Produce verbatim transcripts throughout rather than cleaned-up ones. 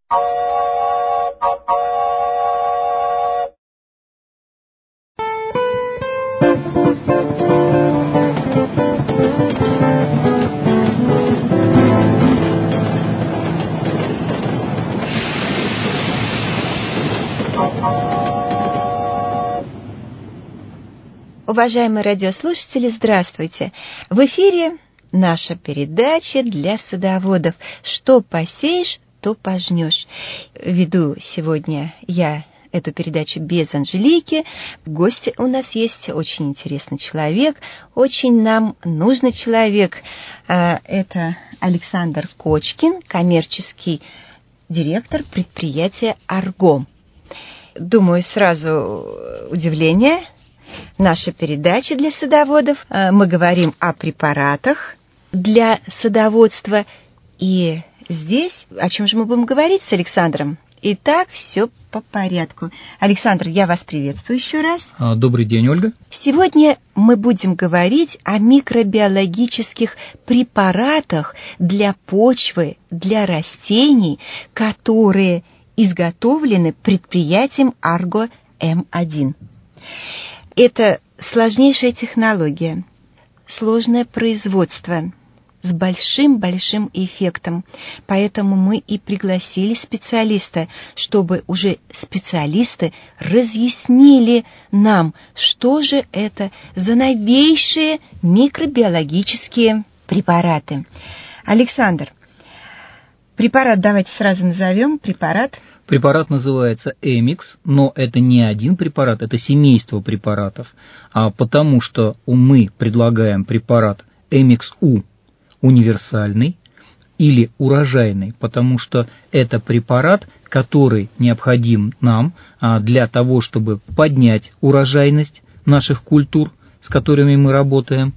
Уважаемые радиослушатели, здравствуйте! В эфире наша передача для садоводов «Что посеешь, то пожнешь». Веду сегодня я эту передачу без Анжелики. В гости у нас есть очень интересный человек, очень нам нужный человек. Это Александр Кочкин, коммерческий директор предприятия «Арго». Думаю, сразу удивление. Наша передача для садоводов. Мы говорим о препаратах для садоводства. И здесь, о чем же мы будем говорить с Александром? Итак, все по порядку. Александр, я вас приветствую еще раз. Добрый день, Ольга. Сегодня мы будем говорить о микробиологических препаратах для почвы, для растений, которые изготовлены предприятием Арго Эм один. Это сложнейшая технология, сложное производство с большим-большим эффектом. Поэтому мы и пригласили специалиста, чтобы уже специалисты разъяснили нам, что же это за новейшие микробиологические препараты. Александр, препарат давайте сразу назовем. Препарат. Препарат называется Эмикс, но это не один препарат, это семейство препаратов, а потому что мы предлагаем препарат Эмикс-У универсальный или урожайный, потому что это препарат, который необходим нам для того, чтобы поднять урожайность наших культур, с которыми мы работаем.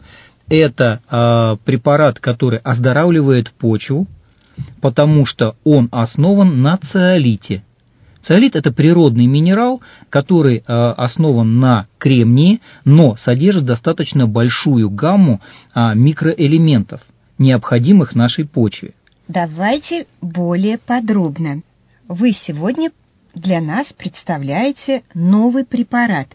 Это препарат, который оздоравливает почву, потому что он основан на циолите. Циолит – это природный минерал, который э, основан на кремнии, но содержит достаточно большую гамму э, микроэлементов, необходимых нашей почве. Давайте более подробно. Вы сегодня для нас представляете новый препарат.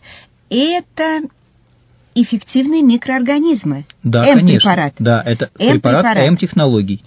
Это эффективные микроорганизмы. Да, М-препарат. конечно. Да, это препарат М-технологий.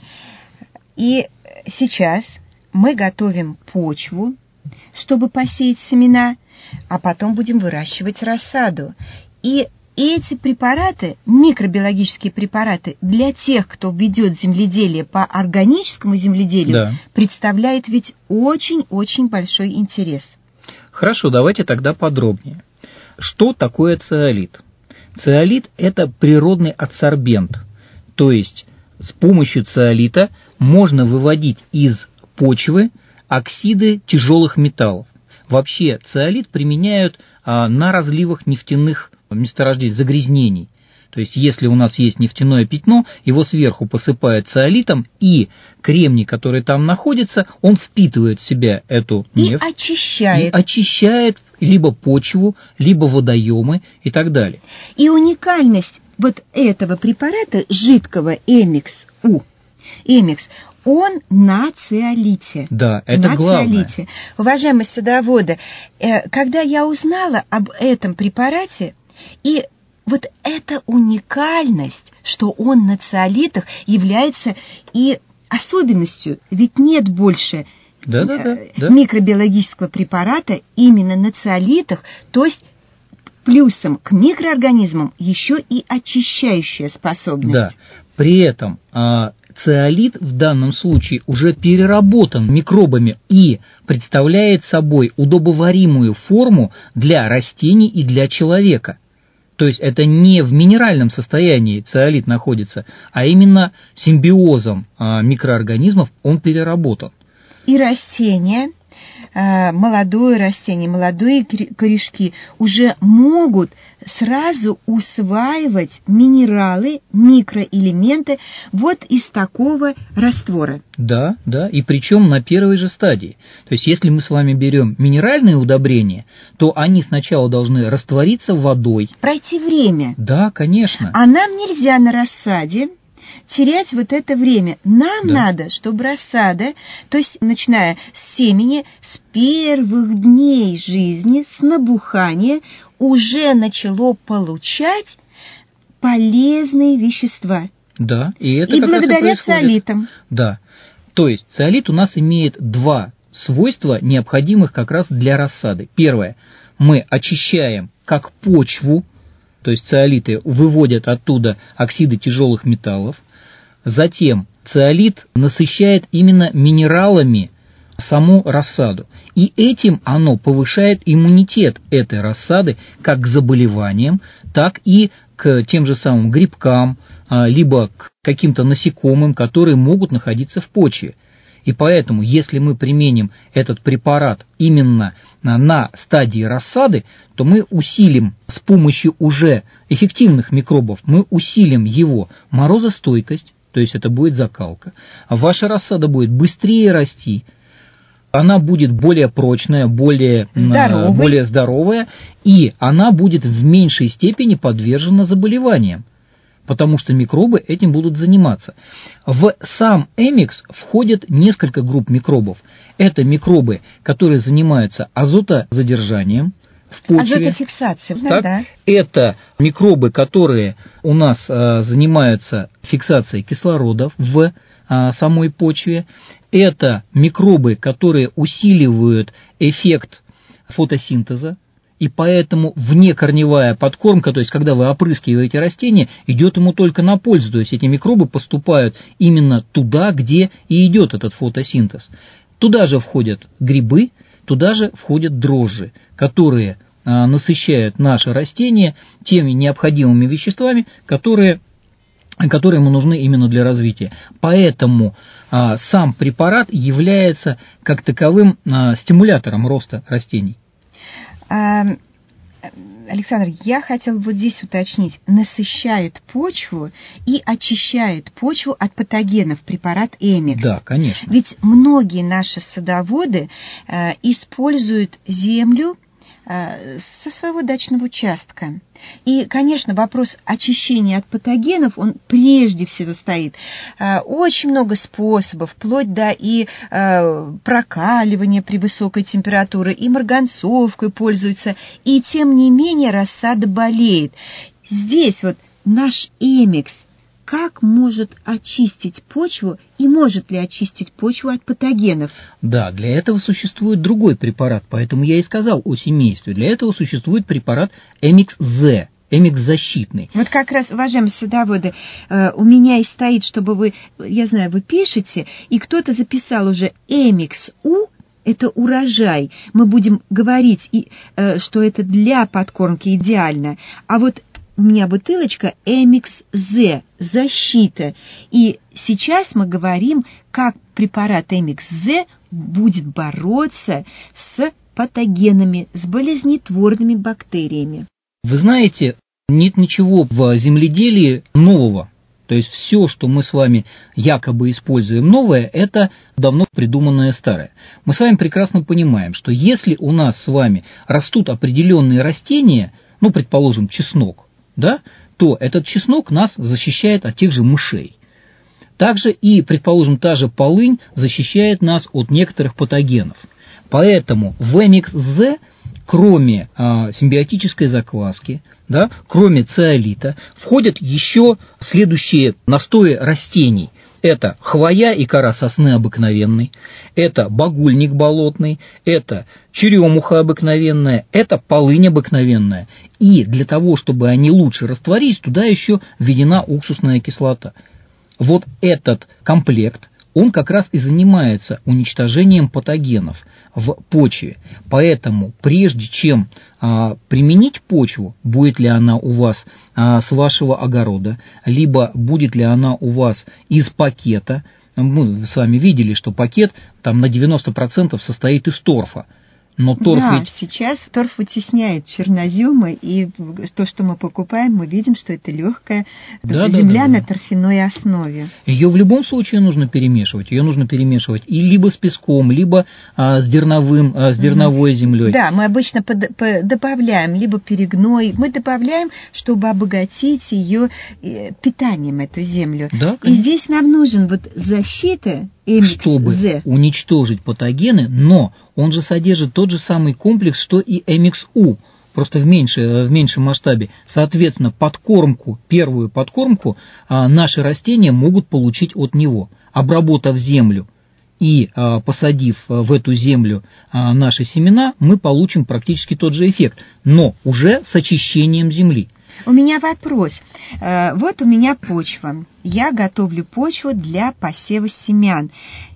И сейчас мы готовим почву, чтобы посеять семена, а потом будем выращивать рассаду. И эти препараты, микробиологические препараты, для тех, кто ведет земледелие по органическому земледелию, да, представляет ведь очень-очень большой интерес. Хорошо, давайте тогда подробнее. Что такое циолит? Циолит – это природный адсорбент, то есть с помощью циолита можно выводить из почвы оксиды тяжелых металлов. Вообще циолит применяют а, на разливах нефтяных месторождений, загрязнений. То есть если у нас есть нефтяное пятно, его сверху посыпают циолитом, и кремний, который там находится, он впитывает в себя эту нефть. И очищает. И очищает либо почву, либо водоемы и так далее. И уникальность вот этого препарата, жидкого Эмикс-У, Эмикс, он на циолите. Да, это на главное. Циолите. Уважаемые садоводы, когда я узнала об этом препарате, и вот эта уникальность, что он на циолитах, является и особенностью, ведь нет больше да, да, да, да. микробиологического препарата именно на циолитах, то есть плюсом к микроорганизмам еще и очищающая способность. Да, при этом а, циолит в данном случае уже переработан микробами и представляет собой удобоваримую форму для растений и для человека. То есть это не в минеральном состоянии циолит находится, а именно симбиозом а, микроорганизмов он переработан. И растения, молодое растение, молодые корешки уже могут сразу усваивать минералы, микроэлементы вот из такого раствора. Да, да, и причем на первой же стадии. То есть если мы с вами берем минеральные удобрения, то они сначала должны раствориться водой. Пройти время. Да, конечно. А нам нельзя на рассаде терять вот это время. Нам Да. надо, чтобы рассада, то есть начиная с семени, с первых дней жизни, с набухания, уже начало получать полезные вещества. Да, и это и как раз и благодаря происходит. циолитам. Да, то есть циолит у нас имеет два свойства, необходимых как раз для рассады. Первое, мы очищаем как почву, то есть циолиты выводят оттуда оксиды тяжелых металлов. Затем циолит насыщает именно минералами саму рассаду. И этим оно повышает иммунитет этой рассады как к заболеваниям, так и к тем же самым грибкам, либо к каким-то насекомым, которые могут находиться в почве. И поэтому, если мы применим этот препарат именно на стадии рассады, то мы усилим с помощью уже эффективных микробов, мы усилим его морозостойкость, то есть это будет закалка. Ваша рассада будет быстрее расти, она будет более прочная, более здоровая. более здоровая, и она будет в меньшей степени подвержена заболеваниям, потому что микробы этим будут заниматься. В сам Эмикс входят несколько групп микробов. Это микробы, которые занимаются азотозадержанием в почве. Азотофиксацией. Так, да. Это микробы, которые у нас а, занимаются фиксацией кислорода в а, самой почве. Это микробы, которые усиливают эффект фотосинтеза. И поэтому внекорневая подкормка, то есть когда вы опрыскиваете растение, идет ему только на пользу. То есть эти микробы поступают именно туда, где и идет этот фотосинтез. Туда же входят грибы, туда же входят дрожжи, которые а, насыщают наше растение теми необходимыми веществами, которые, которые ему нужны именно для развития. Поэтому а, сам препарат является как таковым а, стимулятором роста растений. Александр, я хотел вот здесь уточнить. Насыщает почву и очищает почву от патогенов препарат Эмикс. Да, конечно. Ведь многие наши садоводы э, используют землю э, со своего дачного участка. И, конечно, вопрос очищения от патогенов, он прежде всего стоит. Очень много способов, вплоть до и прокаливания при высокой температуре, и марганцовкой пользуются, и тем не менее рассада болеет. Здесь вот наш Эмикс как может очистить почву и может ли очистить почву от патогенов? Да, для этого существует другой препарат, поэтому я и сказал о семействе. Для этого существует препарат Эмикс-З, Эмикс защитный. Вот как раз, уважаемые садоводы, у меня и стоит, чтобы вы, я знаю, вы пишете, и кто-то записал уже Эмикс-У, это урожай. Мы будем говорить, что это для подкормки идеально. А вот у меня бутылочка Эмикс-З, защита. И сейчас мы говорим, как препарат Эмикс-З будет бороться с патогенами, с болезнетворными бактериями. Вы знаете, нет ничего в земледелии нового. То есть все, что мы с вами якобы используем новое, это давно придуманное старое. Мы с вами прекрасно понимаем, что если у нас с вами растут определенные растения, ну, предположим, чеснок, да, то этот чеснок нас защищает от тех же мышей. Также и, предположим, та же полынь защищает нас от некоторых патогенов. Поэтому в Эмикс-З, кроме а, симбиотической закваски, да, кроме циолита, входят еще следующие настои растений. Это хвоя и кора сосны обыкновенной, это багульник болотный, это черемуха обыкновенная, это полынь обыкновенная. И для того, чтобы они лучше растворились, туда еще введена уксусная кислота. Вот этот комплект, он как раз и занимается уничтожением патогенов в почве. Поэтому прежде чем а, применить почву, будет ли она у вас а, с вашего огорода, либо будет ли она у вас из пакета, мы с вами видели, что пакет там на девяносто процентов состоит из торфа. Но торф да, ведь... сейчас торф вытесняет черноземы, и то, что мы покупаем, мы видим, что это легкая да, земля да, да, на да. торфяной основе. Ее в любом случае нужно перемешивать. Ее нужно перемешивать и либо с песком, либо а, с дерновым, а, с дерновой землей. Да, мы обычно под, под, добавляем либо перегной, мы добавляем, чтобы обогатить ее э, питанием, эту землю. Да, и здесь нам нужен вот защита, чтобы уничтожить патогены, но он же содержит тот же самый комплекс, что и Эмикс-У, просто в, меньше, в меньшем масштабе. Соответственно, подкормку, первую подкормку а, наши растения могут получить от него, обработав землю и а, посадив в эту землю а, наши семена, мы получим практически тот же эффект, но уже с очищением земли. У меня вопрос. Вот у меня почва. Я готовлю почву для посева семян.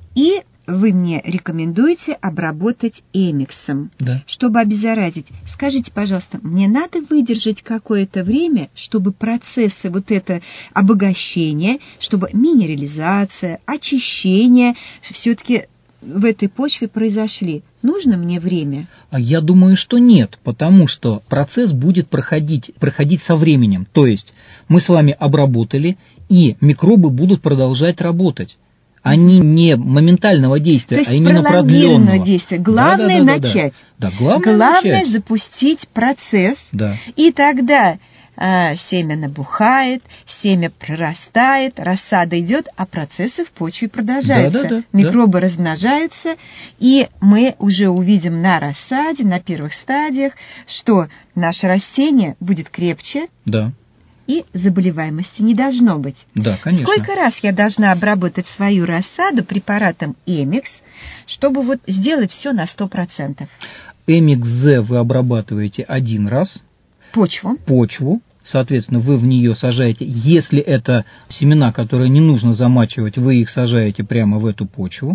И вы мне рекомендуете обработать эмиксом, да. чтобы обеззаразить. Скажите, пожалуйста, мне надо выдержать какое-то время, чтобы процессы вот это обогащения, чтобы минерализация, очищение все-таки в этой почве произошли? Нужно мне время? Я думаю, что нет, потому что процесс будет проходить, проходить со временем. То есть мы с вами обработали, и микробы будут продолжать работать. Они не моментального действия, а именно продленного. Действия. Главное да, да, да, начать. Да, да, главное, главное начать. запустить процесс, да. и тогда а, семя набухает, семя прорастает, рассада идет, а процессы в почве продолжаются. Да, да, да, Микробы да. размножаются, и мы уже увидим на рассаде, на первых стадиях, что наше растение будет крепче. Да. И заболеваемости не должно быть. Да, конечно. Сколько раз я должна обработать свою рассаду препаратом Эмикс, чтобы вот сделать все на сто процентов? Эмикс-З вы обрабатываете один раз. Почву. Почву. Соответственно, вы в нее сажаете, если это семена, которые не нужно замачивать, вы их сажаете прямо в эту почву.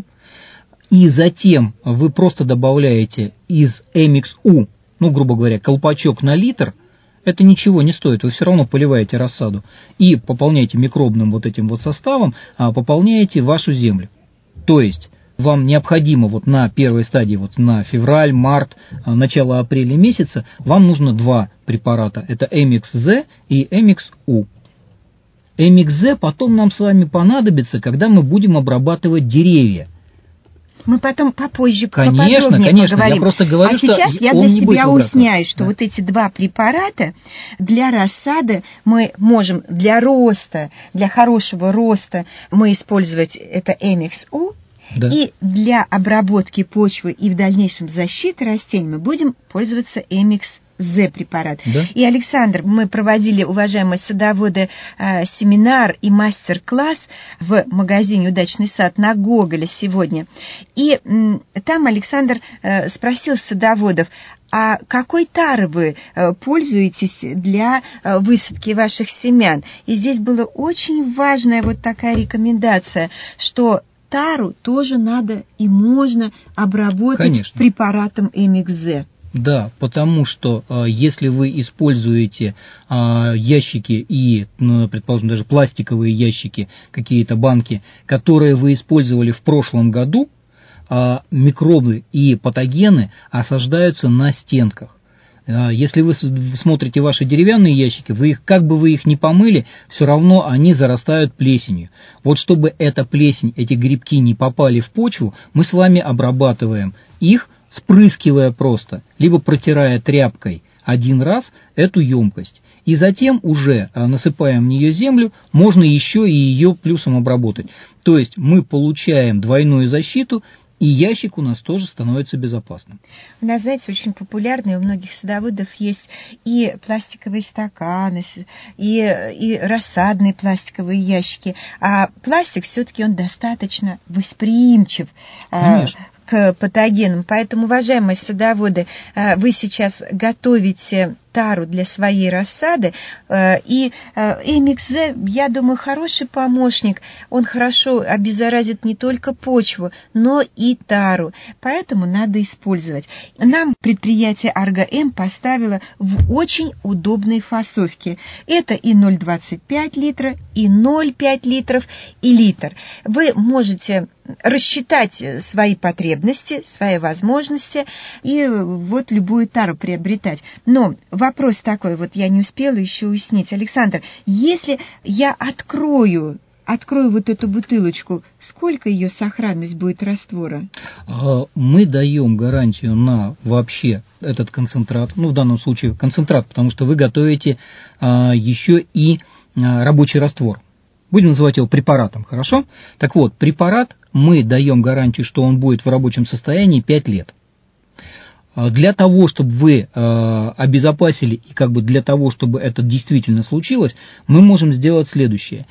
И затем вы просто добавляете из Эмикс-У, ну, грубо говоря, колпачок на литр. Это ничего не стоит, вы все равно поливаете рассаду и пополняете микробным вот этим вот составом, а пополняете вашу землю. То есть вам необходимо вот на первой стадии, вот на февраль, март, начало апреля месяца, вам нужно два препарата. Это Эмикс-З и Эмикс-У. Эмикс-З потом нам с вами понадобится, когда мы будем обрабатывать деревья. Мы потом попозже конечно, поподробнее конечно, поговорим. Я просто говорю, а сейчас что я он для не себя будет уясняю, что да. вот эти два препарата для рассады мы можем для роста, для хорошего роста мы использовать это Эмикс-У, да. и для обработки почвы и в дальнейшем защиты растений мы будем пользоваться Эмикс-З препарат. Да. И, Александр, мы проводили, уважаемые садоводы, семинар и мастер-класс в магазине «Удачный сад» на Гоголя сегодня. И там Александр спросил садоводов, а какой тарой вы пользуетесь для высадки ваших семян? И здесь была очень важная вот такая рекомендация, что тару тоже надо и можно обработать Конечно. препаратом Эмикс-З. Да, потому что э, если вы используете э, ящики и, ну, предположим, даже пластиковые ящики, какие-то банки, которые вы использовали в прошлом году, э, микробы и патогены осаждаются на стенках. Э, если вы смотрите ваши деревянные ящики, вы их, как бы вы их ни помыли, все равно они зарастают плесенью. Вот чтобы эта плесень, эти грибки не попали в почву, мы с вами обрабатываем их, спрыскивая просто, либо протирая тряпкой один раз эту емкость. И затем уже насыпаем в нее землю, можно еще и ее плюсом обработать. То есть мы получаем двойную защиту, и ящик у нас тоже становится безопасным. У нас, знаете, очень популярные у многих садоводов есть и пластиковые стаканы, и, и рассадные пластиковые ящики. А пластик все-таки он достаточно восприимчив. Конечно. К патогенам. Поэтому, уважаемые садоводы, вы сейчас готовите тару для своей рассады, и Эмикс-З, я думаю, хороший помощник. Он хорошо обеззаразит не только почву, но и тару. Поэтому надо использовать. Нам предприятие Арго-М поставило в очень удобной фасовке. Это и ноль целых двадцать пять литра, и ноль целых пять литров, и литр. Вы можете рассчитать свои потребности, свои возможности и вот любую тару приобретать. Но вопрос такой, вот я не успела еще уяснить. Александр, если я открою, открою вот эту бутылочку, сколько ее сохранность будет раствора? Мы даем гарантию на вообще этот концентрат, ну в данном случае концентрат, потому что вы готовите а, еще и а, рабочий раствор. Будем называть его препаратом, хорошо? Так вот, препарат мы даем гарантию, что он будет в рабочем состоянии пять лет. Для того, чтобы вы э, обезопасили и как бы для того, чтобы это действительно случилось, мы можем сделать следующее.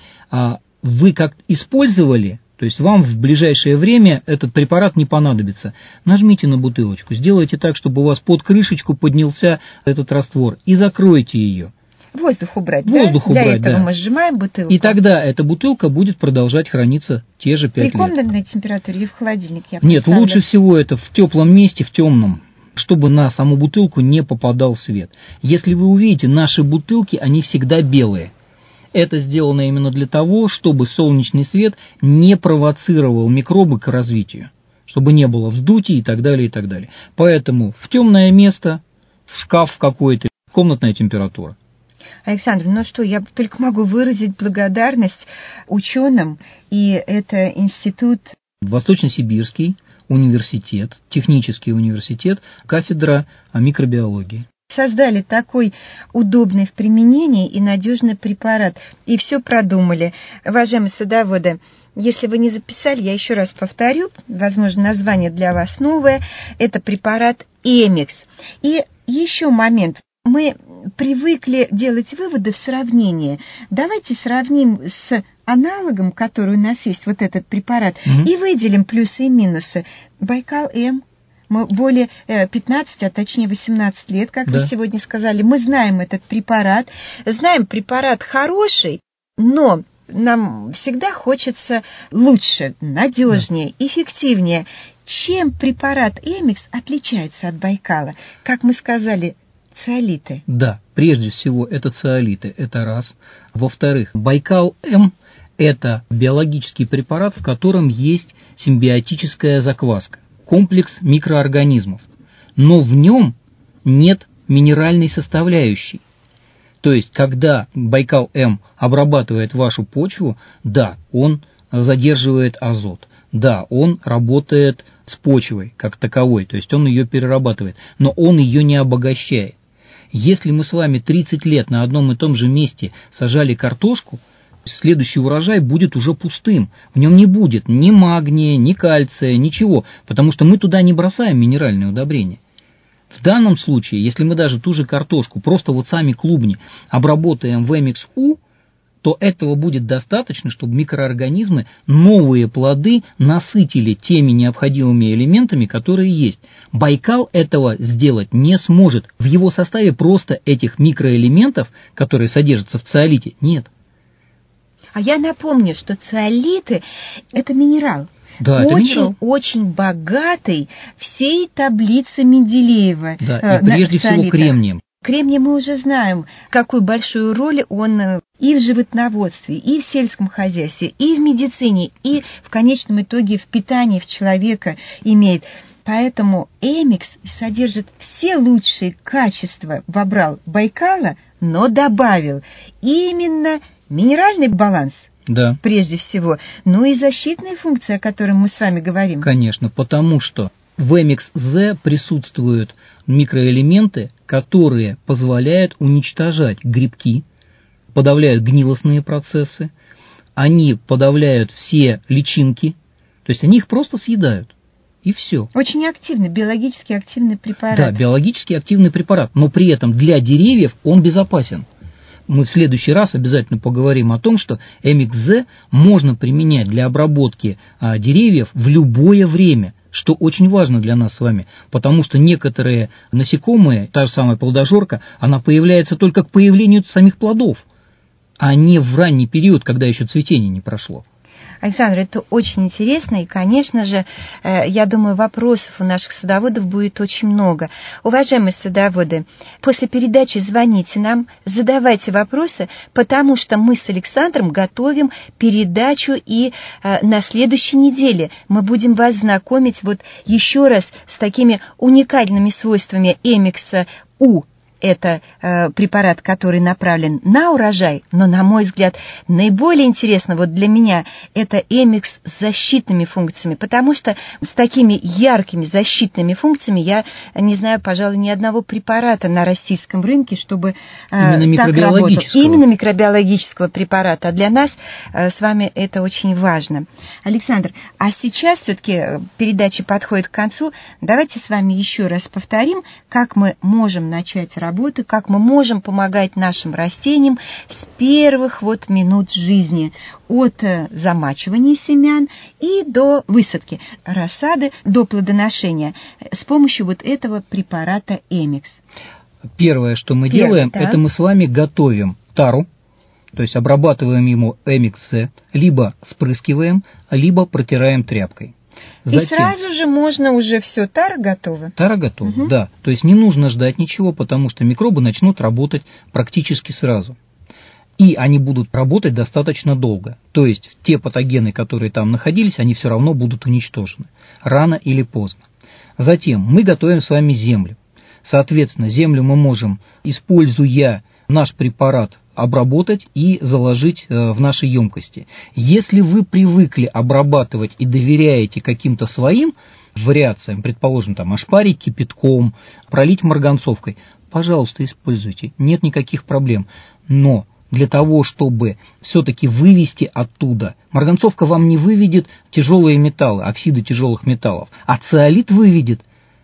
Вы как использовали, то есть вам в ближайшее время этот препарат не понадобится. Нажмите на бутылочку, сделайте так, чтобы у вас под крышечку поднялся этот раствор и закройте ее. Воздух убрать, Воздух да? убрать, Для этого да. мы сжимаем бутылку. И тогда эта бутылка будет продолжать храниться те же пять лет. При комнатной температуре и в холодильнике? Нет, лучше всего это в теплом месте, в темном, чтобы на саму бутылку не попадал свет. Если вы увидите, наши бутылки, они всегда белые. Это сделано именно для того, чтобы солнечный свет не провоцировал микробы к развитию, чтобы не было вздутий и так далее, и так далее. Поэтому в темное место, в шкаф какой-то, комнатная температура. Александр, ну что, я только могу выразить благодарность ученым, и это институт... Восточно-Сибирский университет, технический университет, кафедра микробиологии. Создали такой удобный в применении и надежный препарат, и все продумали. Уважаемые садоводы, если вы не записали, я еще раз повторю, возможно, название для вас новое, это препарат Эмикс. И еще момент. Мы привыкли делать выводы в сравнении. Давайте сравним с аналогом, который у нас есть, вот этот препарат, mm-hmm. и выделим плюсы и минусы. Байкал-М. Мы более пятнадцати, а точнее восемнадцати лет, как да. вы сегодня сказали. Мы знаем этот препарат. Знаем, препарат хороший, но нам всегда хочется лучше, надежнее, да. эффективнее. Чем препарат Эмикс отличается от Байкала? Как мы сказали, циолиты. Да, прежде всего это циолиты, это раз. Во-вторых, Байкал-М – это биологический препарат, в котором есть симбиотическая закваска, комплекс микроорганизмов, но в нем нет минеральной составляющей. То есть, когда Байкал-М обрабатывает вашу почву, да, он задерживает азот, да, он работает с почвой как таковой, то есть он ее перерабатывает, но он ее не обогащает. Если мы с вами тридцать лет на одном и том же месте сажали картошку, следующий урожай будет уже пустым. В нем не будет ни магния, ни кальция, ничего, потому что мы туда не бросаем минеральные удобрения. В данном случае, если мы даже ту же картошку, просто вот сами клубни, обработаем в Эмикс-У, то этого будет достаточно, чтобы микроорганизмы новые плоды насытили теми необходимыми элементами, которые есть. Байкал этого сделать не сможет. В его составе просто этих микроэлементов, которые содержатся в циолите, нет. А я напомню, что циолиты – это минерал. Да, это минерал. Очень богатый всей таблицы Менделеева. Да, и прежде всего кремнием. Кремний мы уже знаем, какую большую роль он и в животноводстве, и в сельском хозяйстве, и в медицине, и в конечном итоге в питании в человека имеет. Поэтому Эмикс содержит все лучшие качества, вобрал Байкала, но добавил именно минеральный баланс. Да. Прежде всего, ну и защитная функция, о которой мы с вами говорим. Конечно, потому что в Эмикс-З присутствуют микроэлементы, которые позволяют уничтожать грибки, подавляют гнилостные процессы, они подавляют все личинки, то есть они их просто съедают, и все. Очень активный, биологически активный препарат. Да, биологически активный препарат, но при этом для деревьев он безопасен. Мы в следующий раз обязательно поговорим о том, что Эмикс-З можно применять для обработки а, деревьев в любое время, что очень важно для нас с вами, потому что некоторые насекомые, та же самая плодожорка, она появляется только к появлению самих плодов, а не в ранний период, когда еще цветение не прошло. Александр, это очень интересно, и, конечно же, я думаю, вопросов у наших садоводов будет очень много. Уважаемые садоводы, после передачи звоните нам, задавайте вопросы, потому что мы с Александром готовим передачу, и на следующей неделе мы будем вас знакомить вот еще раз с такими уникальными свойствами Эмикса У. Это э, препарат, который направлен на урожай, но, на мой взгляд, наиболее интересно вот для меня это Эмикс с защитными функциями, потому что с такими яркими защитными функциями я не знаю, пожалуй, ни одного препарата на российском рынке, чтобы э, Именно так работал. микробиологического. Именно микробиологического препарата. А для нас э, с вами это очень важно. Александр, а сейчас все-таки передача подходит к концу. Давайте с вами еще раз повторим, как мы можем начать работать, работы, как мы можем помогать нашим растениям с первых вот минут жизни, от замачивания семян и до высадки рассады, до плодоношения с помощью вот этого препарата Эмикс. Первое, что мы Первое, делаем, да. это мы с вами готовим тару, то есть обрабатываем ему Эмикс-С, либо спрыскиваем, либо протираем тряпкой. Затем, и сразу же можно уже все, тара готова? Тара готова, угу. Да. То есть не нужно ждать ничего, потому что микробы начнут работать практически сразу. И они будут работать достаточно долго. То есть те патогены, которые там находились, они все равно будут уничтожены. Рано или поздно. Затем мы готовим с вами землю. Соответственно, землю мы можем, используя наш препарат, обработать и заложить в наши емкости. Если вы привыкли обрабатывать и доверяете каким-то своим вариациям, предположим, там, ошпарить кипятком, пролить марганцовкой, пожалуйста, используйте, нет никаких проблем. Но для того, чтобы все-таки вывести оттуда, марганцовка вам не выведет тяжелые металлы, оксиды тяжелых металлов, а циолит выведет.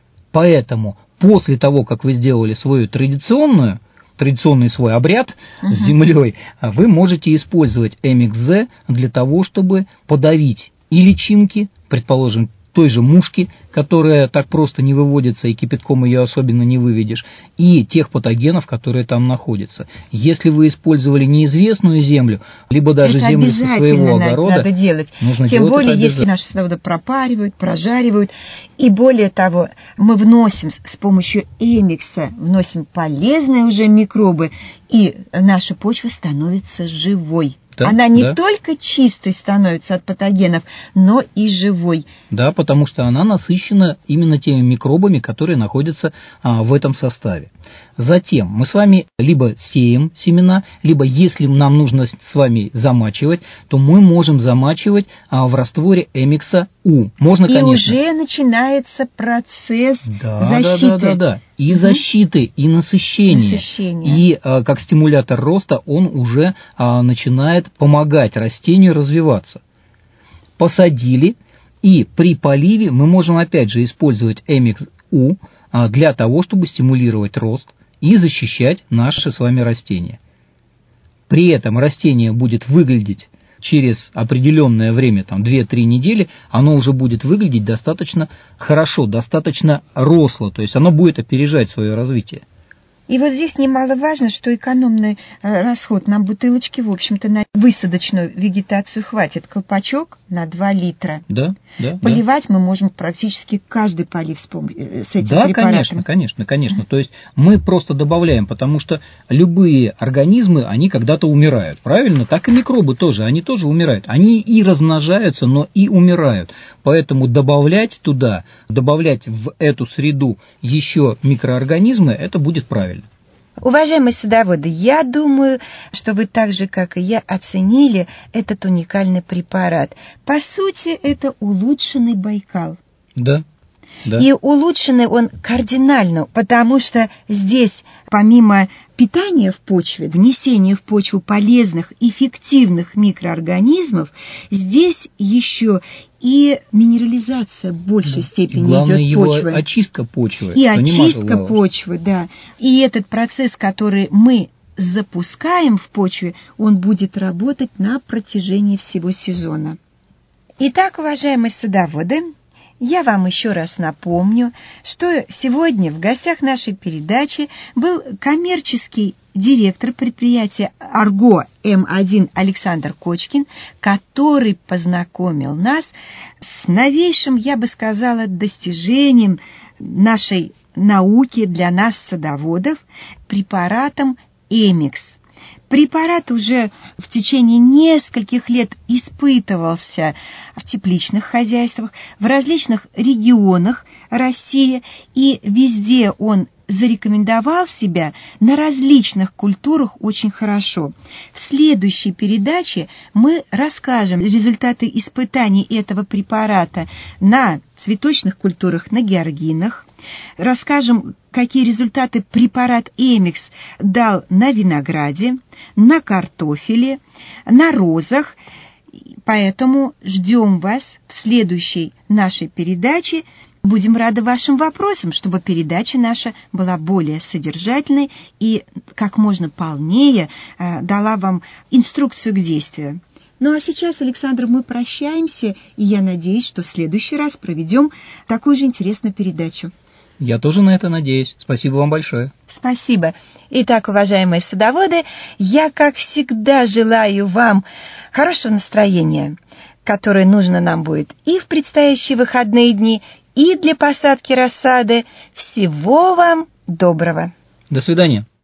Поэтому после того, как вы сделали свою традиционную, традиционный свой обряд uh-huh. с землей, вы можете использовать Эмикс-З для того, чтобы подавить и личинки, предположим, той же мушки, которая так просто не выводится, и кипятком ее особенно не выведешь, и тех патогенов, которые там находятся. Если вы использовали неизвестную землю, либо даже это землю со своего огорода, надо делать. нужно Тем делать более, это если наши садоводы пропаривают, прожаривают, и более того, мы вносим с помощью Эмикса, вносим полезные уже микробы, и наша почва становится живой. Да, она не да. только чистой становится от патогенов, но и живой. Да, потому что она насыщена именно теми микробами, которые находятся а, в этом составе. Затем мы с вами либо сеем семена, либо если нам нужно с вами замачивать, то мы можем замачивать а, в растворе Эмикса У. Можно, и конечно. уже начинается процесс да, защиты. Да, да, да, да. И угу. защиты, и насыщения. Насыщение. И а, как стимулятор роста он уже а, начинает помогать растению развиваться. Посадили, и при поливе мы можем опять же использовать Эмикс У а, для того, чтобы стимулировать рост и защищать наши с вами растения. При этом растение будет выглядеть через определенное время, там две-три недели, оно уже будет выглядеть достаточно хорошо, достаточно росло, то есть оно будет опережать свое развитие. И вот здесь немаловажно, что экономный э, расход на бутылочки, в общем-то, на высадочную вегетацию хватит. Колпачок на два литра. Да, да. Поливать да. мы можем практически каждый полив с, пом- с этим да, препаратом. Да, конечно, конечно, конечно. То есть мы просто добавляем, потому что любые организмы, они когда-то умирают, правильно? Так и микробы тоже, они тоже умирают. Они и размножаются, но и умирают. Поэтому добавлять туда, добавлять в эту среду еще микроорганизмы, это будет правильно. Уважаемые садоводы, я думаю, что вы так же, как и я, оценили этот уникальный препарат. По сути, это улучшенный Байкал. Да. Да. И улучшенный он кардинально, потому что здесь, помимо питания в почве, внесения в почву полезных, эффективных микроорганизмов, здесь еще и минерализация в большей да. степени Главное идет его почвы. очистка почвы. И очистка почвы, да. И этот процесс, который мы запускаем в почве, он будет работать на протяжении всего сезона. Итак, уважаемые садоводы, Я вам еще раз напомню, что сегодня в гостях нашей передачи был коммерческий директор предприятия «Арго Эм один» Александр Кочкин, который познакомил нас с новейшим, я бы сказала, достижением нашей науки для нас, садоводов, препаратом «Эмикс». Препарат уже в течение нескольких лет испытывался в тепличных хозяйствах, в различных регионах России, и везде он зарекомендовал себя на различных культурах очень хорошо. В следующей передаче мы расскажем результаты испытаний этого препарата на цветочных культурах, на георгинах, расскажем, какие результаты препарат Эмикс дал на винограде, на картофеле, на розах. Поэтому ждем вас в следующей нашей передаче. Будем рады вашим вопросам, чтобы передача наша была более содержательной и как можно полнее э, дала вам инструкцию к действию. Ну а сейчас, Александр, мы прощаемся, и я надеюсь, что в следующий раз проведем такую же интересную передачу. Я тоже на это надеюсь. Спасибо вам большое. Спасибо. Итак, уважаемые садоводы, я, как всегда, желаю вам хорошего настроения, которое нужно нам будет и в предстоящие выходные дни, и для посадки рассады. Всего вам доброго. До свидания.